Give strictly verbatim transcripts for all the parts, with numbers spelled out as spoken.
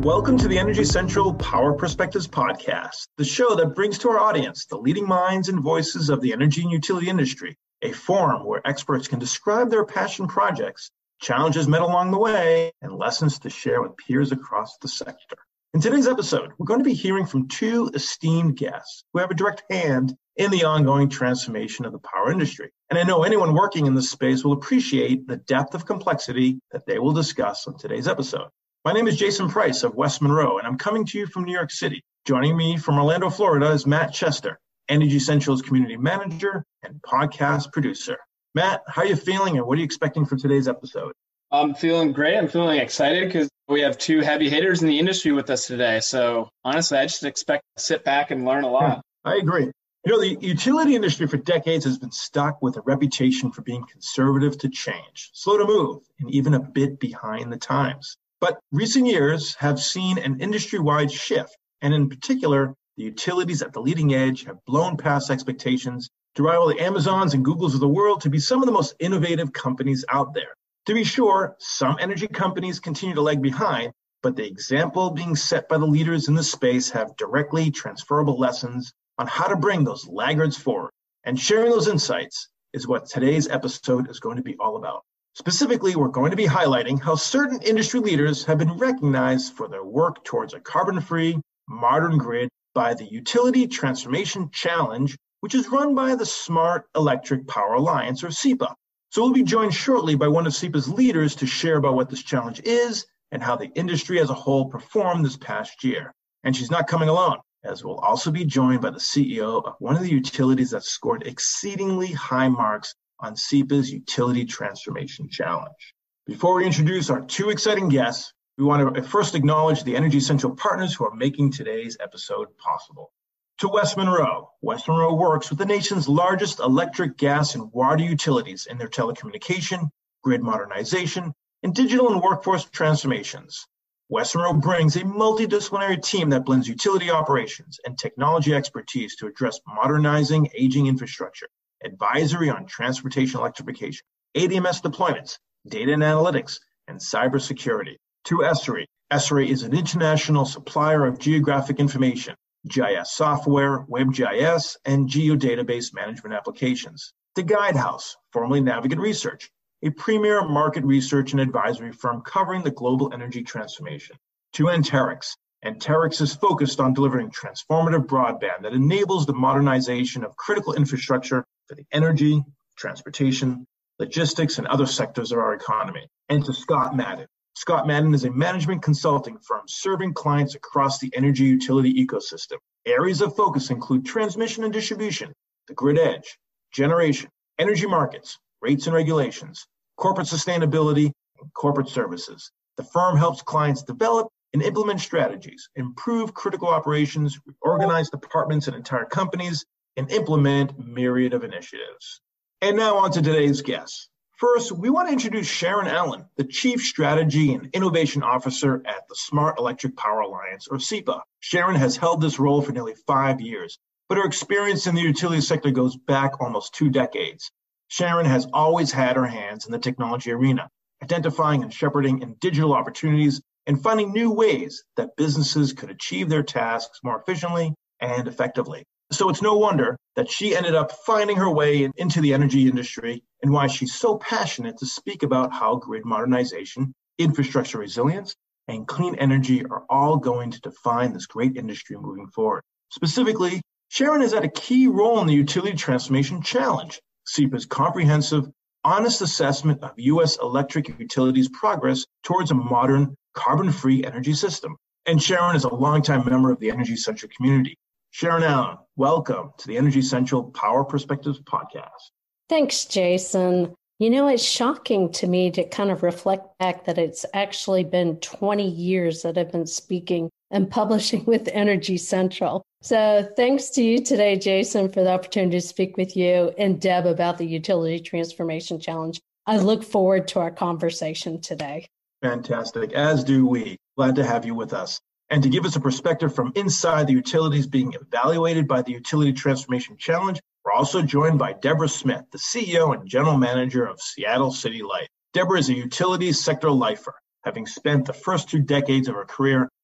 Welcome to the Energy Central Power Perspectives podcast, the show that brings to our audience the leading minds and voices of the energy and utility industry, a forum where experts can describe their passion projects, challenges met along the way, and lessons to share with peers across the sector. In today's episode, we're going to be hearing from two esteemed guests who have a direct hand in the ongoing transformation of the power industry. And I know anyone working in this space will appreciate the depth of complexity that they will discuss on today's episode. My name is Jason Price of West Monroe, and I'm coming to you from New York City. Joining me from Orlando, Florida is Matt Chester, Energy Central's community manager and podcast producer. Matt, how are you feeling and what are you expecting for today's episode? I'm feeling great. I'm feeling excited because we have two heavy hitters in the industry with us today. So honestly, I just expect to sit back and learn a lot. Yeah, I agree. You know, the utility industry for decades has been stuck with a reputation for being conservative to change, slow to move, and even a bit behind the times. But recent years have seen an industry-wide shift, and in particular, the utilities at the leading edge have blown past expectations to rival the Amazons and Googles of the world to be some of the most innovative companies out there. To be sure, some energy companies continue to lag behind, but the example being set by the leaders in this space have directly transferable lessons on how to bring those laggards forward. And sharing those insights is what today's episode is going to be all about. Specifically, we're going to be highlighting how certain industry leaders have been recognized for their work towards a carbon-free, modern grid by the Utility Transformation Challenge, which is run by the Smart Electric Power Alliance, or SEPA. So we'll be joined shortly by one of SEPA's leaders to share about what this challenge is and how the industry as a whole performed this past year. And she's not coming alone, as we'll also be joined by the C E O of one of the utilities that scored exceedingly high marks on SEPA's Utility Transformation Challenge. Before we introduce our two exciting guests, we want to first acknowledge the Energy Central partners who are making today's episode possible. To West Monroe, West Monroe works with the nation's largest electric, gas, and water utilities in their telecommunication, grid modernization, and digital and workforce transformations. West Monroe brings a multidisciplinary team that blends utility operations and technology expertise to address modernizing aging infrastructure, advisory on transportation electrification, A D M S deployments, data and analytics, and cybersecurity. To Esri, Esri is an international supplier of geographic information, G I S software, WebGIS, and geodatabase management applications. To Guidehouse, formerly Navigant Research, a premier market research and advisory firm covering the global energy transformation. To Anterix, Anterix is focused on delivering transformative broadband that enables the modernization of critical infrastructure for the energy, transportation, logistics, and other sectors of our economy. And to Scott Madden. Scott Madden is a management consulting firm serving clients across the energy utility ecosystem. Areas of focus include transmission and distribution, the grid edge, generation, energy markets, rates and regulations, corporate sustainability, and corporate services. The firm helps clients develop and implement strategies, improve critical operations, reorganize departments and entire companies, and implement myriad of initiatives. And now on to today's guests. First, we want to introduce Sharon Allen, the Chief Strategy and Innovation Officer at the Smart Electric Power Alliance, or SEPA. Sharon has held this role for nearly five years, but her experience in the utility sector goes back almost two decades. Sharon has always had her hands in the technology arena, identifying and shepherding in digital opportunities and finding new ways that businesses could achieve their tasks more efficiently and effectively. So it's no wonder that she ended up finding her way into the energy industry and why she's so passionate to speak about how grid modernization, infrastructure resilience, and clean energy are all going to define this great industry moving forward. Specifically, Sharon has had a key role in the Utility Transformation Challenge, SEPA's comprehensive, honest assessment of U S electric utilities' progress towards a modern, carbon-free energy system. And Sharon is a longtime member of the Energy Central community. Sharon Allen, welcome to the Energy Central Power Perspectives podcast. Thanks, Jason. You know, it's shocking to me to kind of reflect back that it's actually been twenty years that I've been speaking and publishing with Energy Central. So thanks to you today, Jason, for the opportunity to speak with you and Deb about the Utility Transformation Challenge. I look forward to our conversation today. Fantastic, as do we. Glad to have you with us. And to give us a perspective from inside the utilities being evaluated by the Utility Transformation Challenge, we're also joined by Deborah Smith, the C E O and General Manager of Seattle City Light. Deborah is a utilities sector lifer, having spent the first two decades of her career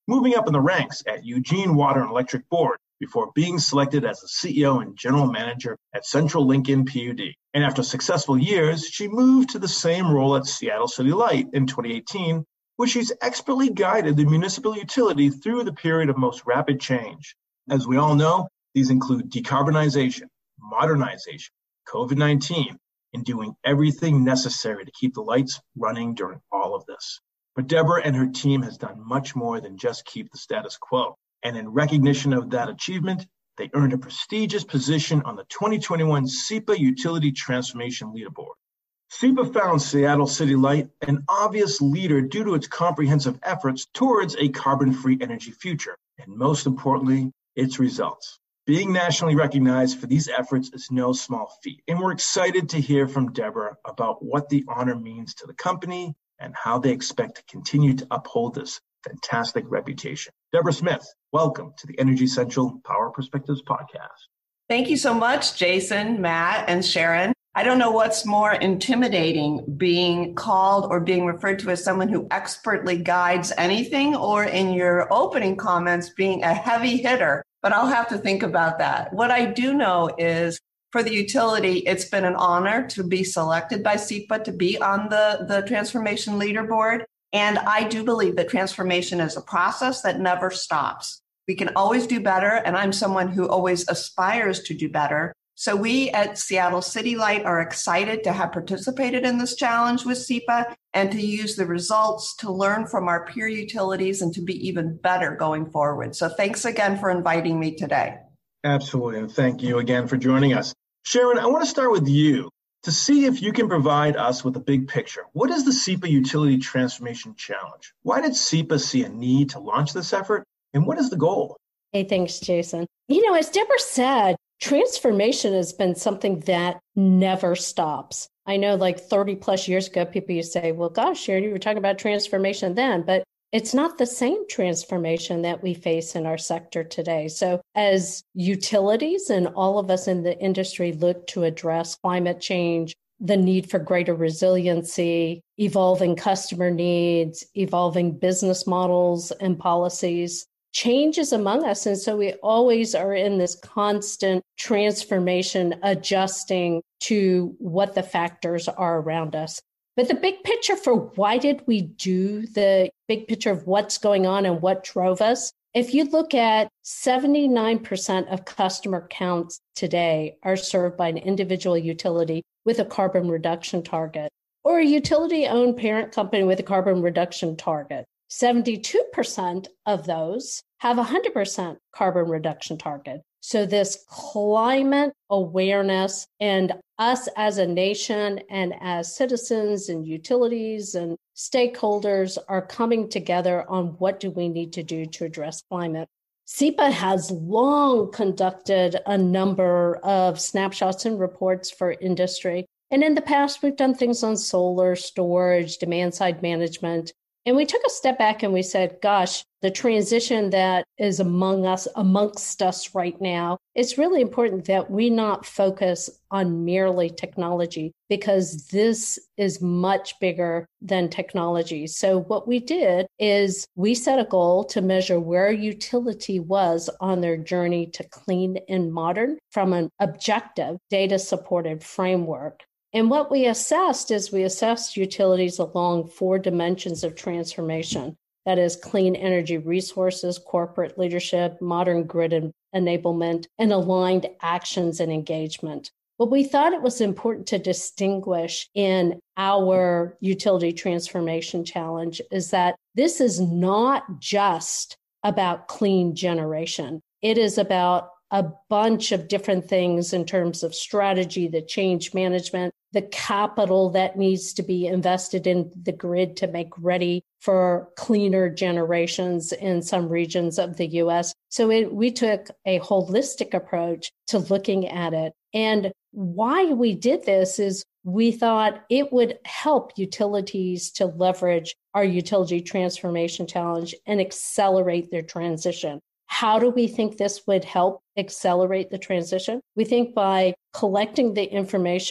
moving up in the ranks at Eugene Water and Electric Board before being selected as the C E O and General Manager at Central Lincoln P U D. And after successful years, she moved to the same role at Seattle City Light in twenty eighteen, where she's expertly guided the municipal utility through the period of most rapid change. As we all know, these include decarbonization, modernization, COVID nineteen, and doing everything necessary to keep the lights running during all of this. But Deborah and her team has done much more than just keep the status quo. And in recognition of that achievement, they earned a prestigious position on the twenty twenty-one S E P A Utility Transformation Leaderboard. S E P A found Seattle City Light an obvious leader due to its comprehensive efforts towards a carbon-free energy future, and most importantly, its results. Being nationally recognized for these efforts is no small feat, and we're excited to hear from Deborah about what the honor means to the company and how they expect to continue to uphold this fantastic reputation. Deborah Smith, welcome to the Energy Central Power Perspectives podcast. Thank you so much, Jason, Matt, and Sharon. I don't know what's more intimidating, being called or being referred to as someone who expertly guides anything, or in your opening comments, being a heavy hitter, but I'll have to think about that. What I do know is for the utility, it's been an honor to be selected by S E P A to be on the, the transformation leaderboard. And I do believe that transformation is a process that never stops. We can always do better, and I'm someone who always aspires to do better. So we at Seattle City Light are excited to have participated in this challenge with S E P A and to use the results to learn from our peer utilities and to be even better going forward. So thanks again for inviting me today. Absolutely, and thank you again for joining us. Sharon, I want to start with you to see if you can provide us with a big picture. What is the S E P A Utility Transformation Challenge? Why did S E P A see a need to launch this effort? And what is the goal? Hey, thanks, Jason. You know, as Deborah said, transformation has been something that never stops. I know like thirty plus years ago, people used to say, well, gosh, Sharon, you were talking about transformation then, but it's not the same transformation that we face in our sector today. So as utilities and all of us in the industry look to address climate change, the need for greater resiliency, evolving customer needs, evolving business models and policies, change is among us. And so we always are in this constant transformation, adjusting to what the factors are around us. But the big picture for why did we do the big picture of what's going on and what drove us, if you look at seventy-nine percent of customer counts today are served by an individual utility with a carbon reduction target, or a utility-owned parent company with a carbon reduction target. seventy-two percent of those have a one hundred percent carbon reduction target. So this climate awareness and us as a nation and as citizens and utilities and stakeholders are coming together on what do we need to do to address climate. S E P A has long conducted a number of snapshots and reports for industry. And in the past, we've done things on solar, storage, demand-side management. And we took a step back and we said, gosh, the transition that is among us, amongst us right now, it's really important that we not focus on merely technology, because this is much bigger than technology. So what we did is we set a goal to measure where a utility was on their journey to clean and modern from an objective data-supported framework. And what we assessed is we assessed utilities along four dimensions of transformation. That is clean energy resources, corporate leadership, modern grid en- enablement, and aligned actions and engagement. But we thought it was important to distinguish in our utility transformation challenge is that this is not just about clean generation. It is about a bunch of different things in terms of strategy, the change management, the capital that needs to be invested in the grid to make ready for cleaner generations in some regions of the U S. So it, we took a holistic approach to looking at it. And why we did this is we thought it would help utilities to leverage our utility transformation challenge and accelerate their transition. How do we think this would help accelerate the transition? We think by collecting the information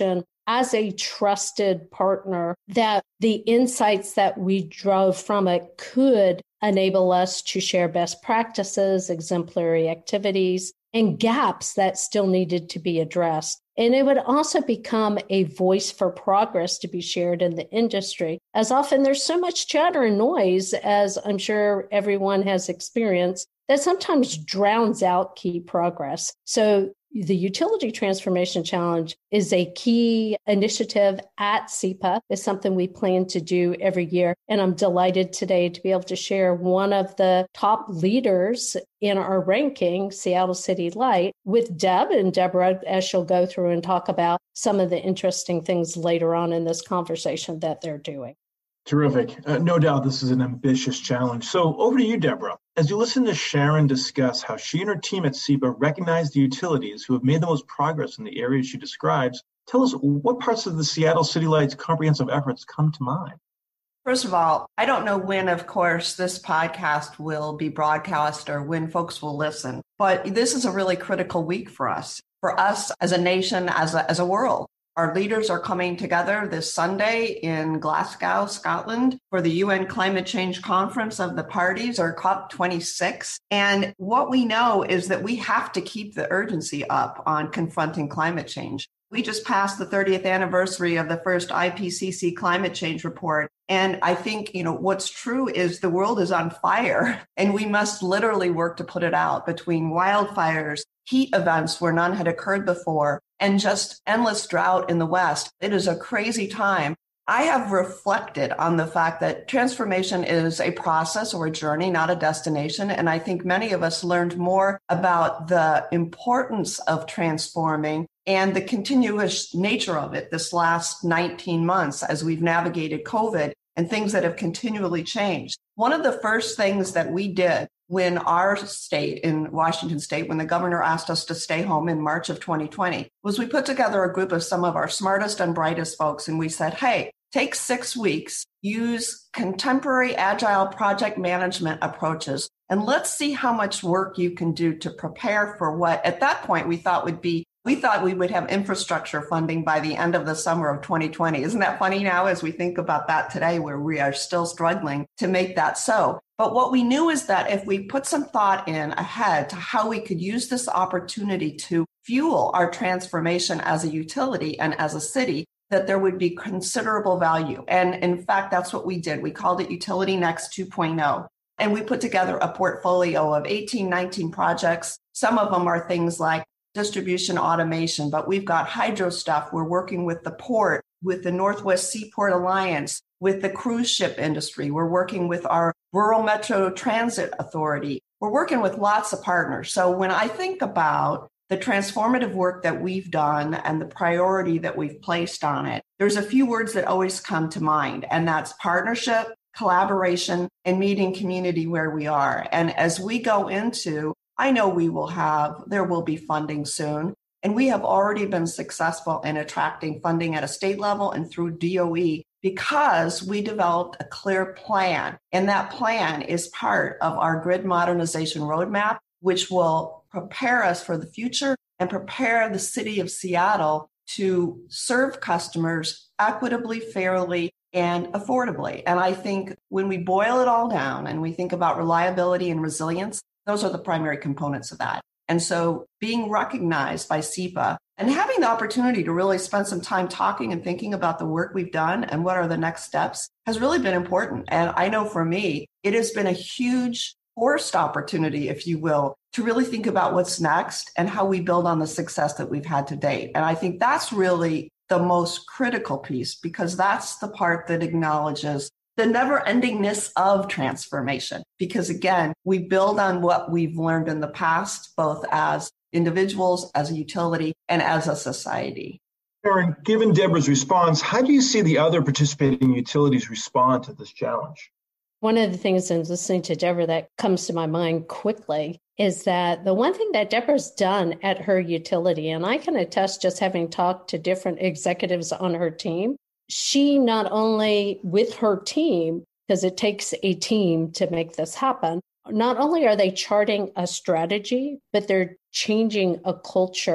as a trusted partner, that the insights that we drove from it could enable us to share best practices, exemplary activities, and gaps that still needed to be addressed. And it would also become a voice for progress to be shared in the industry, as often there's so much chatter and noise, as I'm sure everyone has experienced, that sometimes drowns out key progress. So the Utility Transformation Challenge is a key initiative at SEPA. It's something we plan to do every year. And I'm delighted today to be able to share one of the top leaders in our ranking, Seattle City Light, with Deb and Deborah, as she'll go through and talk about some of the interesting things later on in this conversation that they're doing. Terrific. Uh, no doubt this is an ambitious challenge. So over to you, Deborah. As you listen to Sharon discuss how she and her team at SEPA recognize the utilities who have made the most progress in the areas she describes, tell us what parts of the Seattle City Light's comprehensive efforts come to mind. First of all, I don't know when, of course, this podcast will be broadcast or when folks will listen, but this is a really critical week for us, for us as a nation, as a, as a world. Our leaders are coming together this Sunday in Glasgow, Scotland, for the U N Climate Change Conference of the Parties, or COP twenty-six. And what we know is that we have to keep the urgency up on confronting climate change. We just passed the thirtieth anniversary of the first I P C C climate change report. And I think, you know, what's true is the world is on fire, and we must literally work to put it out, between wildfires, heat events where none had occurred before, and just endless drought in the West. It is a crazy time. I have reflected on the fact that transformation is a process or a journey, not a destination. And I think many of us learned more about the importance of transforming and the continuous nature of it this last nineteen months as we've navigated COVID and things that have continually changed. One of the first things that we did when our state, in Washington State, when the governor asked us to stay home in March of twenty twenty, was we put together a group of some of our smartest and brightest folks. And we said, hey, take six weeks, use contemporary agile project management approaches, and let's see how much work you can do to prepare for what at that point we thought would be We thought we would have infrastructure funding by the end of the summer of twenty twenty. Isn't that funny now as we think about that today, where we are still struggling to make that so? But what we knew is that if we put some thought in ahead to how we could use this opportunity to fuel our transformation as a utility and as a city, that there would be considerable value. And in fact, that's what we did. We called it Utility Next two point oh. And we put together a portfolio of eighteen, nineteen projects. Some of them are things like distribution automation, but we've got hydro stuff. We're working with the port, with the Northwest Seaport Alliance, with the cruise ship industry. We're working with our Rural Metro Transit Authority. We're working with lots of partners. So when I think about the transformative work that we've done and the priority that we've placed on it, there's a few words that always come to mind, and that's partnership, collaboration, and meeting community where we are. And as we go into I know we will have, there will be funding soon, and we have already been successful in attracting funding at a state level and through D O E because we developed a clear plan. And that plan is part of our grid modernization roadmap, which will prepare us for the future and prepare the city of Seattle to serve customers equitably, fairly, and affordably. And I think when we boil it all down and we think about reliability and resilience, those are the primary components of that. And so being recognized by SEPA and having the opportunity to really spend some time talking and thinking about the work we've done and what are the next steps has really been important. And I know for me, it has been a huge forced opportunity, if you will, to really think about what's next and how we build on the success that we've had to date. And I think that's really the most critical piece, because that's the part that acknowledges the never-endingness of transformation. Because again, we build on what we've learned in the past, both as individuals, as a utility, and as a society. Sharon, given Deborah's response, how do you see the other participating utilities respond to this challenge? One of the things in listening to Deborah that comes to my mind quickly is that the one thing that Deborah's done at her utility, and I can attest just having talked to different executives on her team, she not only with her team, because it takes a team to make this happen, not only are they charting a strategy, but they're changing a culture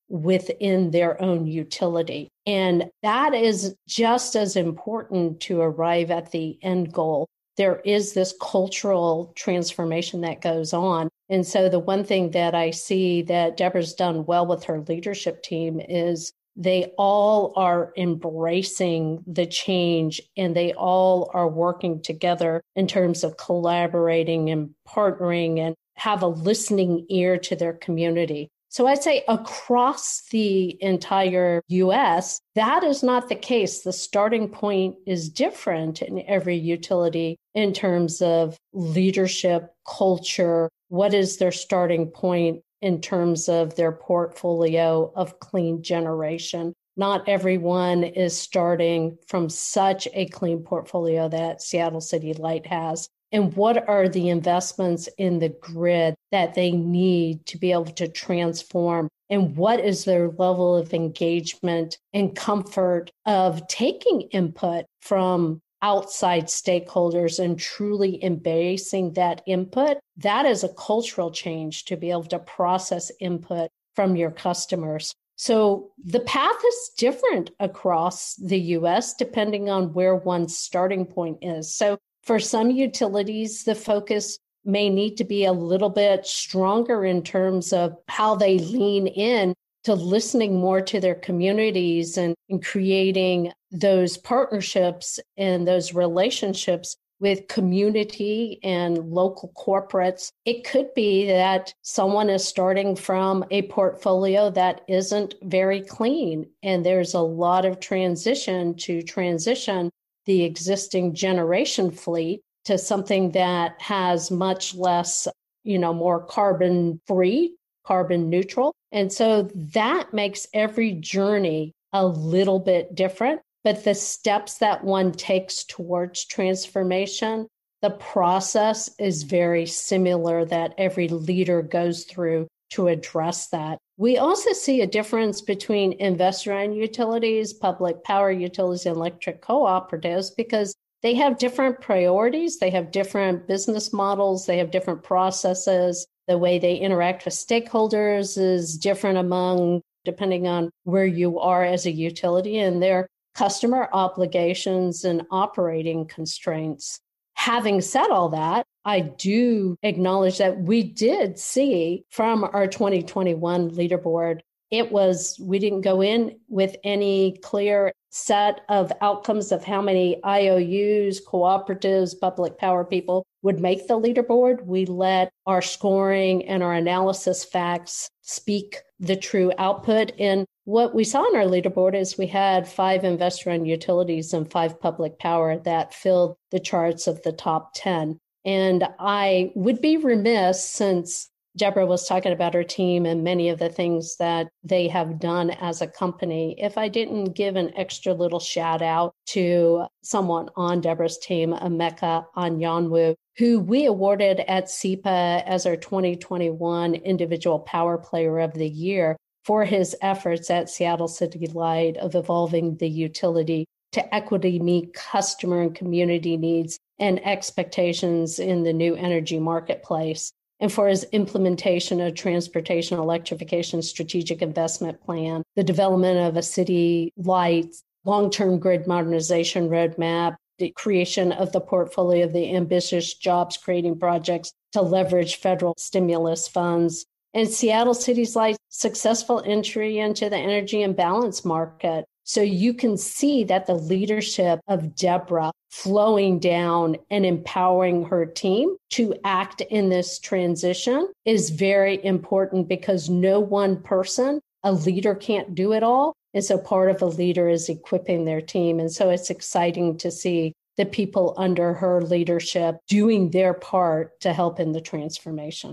within their own utility. And that is just as important to arrive at the end goal. There is this cultural transformation that goes on. And so the one thing that I see that Deborah's done well with her leadership team is they all are embracing the change and they all are working together in terms of collaborating and partnering and have a listening ear to their community. So I'd say across the entire U S, that is not the case. The starting point is different in every utility in terms of leadership, culture, what is their starting point in terms of their portfolio of clean generation. Not everyone is starting from such a clean portfolio that Seattle City Light has. And what are the investments in the grid that they need to be able to transform? And what is their level of engagement and comfort of taking input from outside stakeholders and truly embracing that input? That is a cultural change to be able to process input from your customers. So the path is different across the U S depending on where one's starting point is. So for some utilities, the focus may need to be a little bit stronger in terms of how they lean in to listening more to their communities and, and creating those partnerships and those relationships with community and local corporates. It could be that someone is starting from a portfolio that isn't very clean, and there's a lot of transition to transition the existing generation fleet to something that has much less, you know, more carbon free, carbon neutral. And so that makes every journey a little bit different. But the steps that one takes towards transformation, the process is very similar that every leader goes through to address that. We also see a difference between investor-owned utilities, public power utilities, and electric cooperatives because they have different priorities, they have different business models, they have different processes. The way they interact with stakeholders is different among, depending on where you are as a utility and their customer obligations and operating constraints. Having said all that, I do acknowledge that we did see from our twenty twenty-one leaderboard, it was, we didn't go in with any clear set of outcomes of how many I O Us, cooperatives, public power people would make the leaderboard. We let our scoring and our analysis facts speak the true output. And what we saw on our leaderboard is we had five investor-owned utilities and five public power that filled the charts of the top ten. And I would be remiss, since Deborah was talking about her team and many of the things that they have done as a company, if I didn't give an extra little shout out to someone on Deborah's team, Emeka Anyanwu, who we awarded at C E P A as our twenty twenty-one Individual Power Player of the Year for his efforts at Seattle City Light of evolving the utility to equity meet customer and community needs and expectations in the new energy marketplace, and for his implementation of transportation electrification strategic investment plan, the development of a city light long-term grid modernization roadmap, the creation of the portfolio of the ambitious jobs creating projects to leverage federal stimulus funds, and Seattle City Light's successful entry into the energy imbalance market. So you can see that the leadership of Deborah flowing down and empowering her team to act in this transition is very important, because no one person, a leader, can't do it all. And so part of a leader is equipping their team. And so it's exciting to see the people under her leadership doing their part to help in the transformation.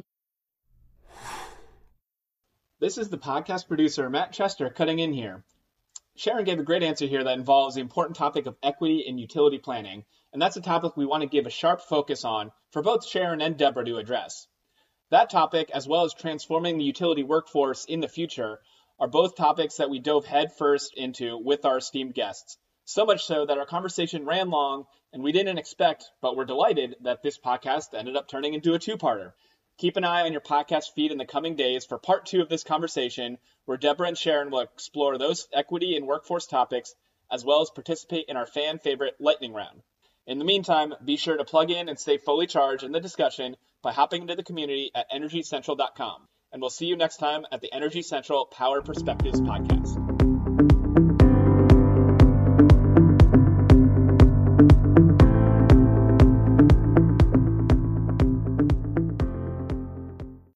This is the podcast producer, Matt Chester, cutting in here. Sharon gave a great answer here that involves the important topic of equity in utility planning, and that's a topic we want to give a sharp focus on for both Sharon and Deborah to address. That topic, as well as transforming the utility workforce in the future, are both topics that we dove headfirst into with our esteemed guests. So much so that our conversation ran long, and we didn't expect, but we're delighted that this podcast ended up turning into a two-parter. Keep an eye on your podcast feed in the coming days for part two of this conversation, where Deborah and Sharon will explore those equity and workforce topics, as well as participate in our fan favorite lightning round. In the meantime, be sure to plug in and stay fully charged in the discussion by hopping into the community at energy central dot com. And we'll see you next time at the Energy Central Power Perspectives podcast.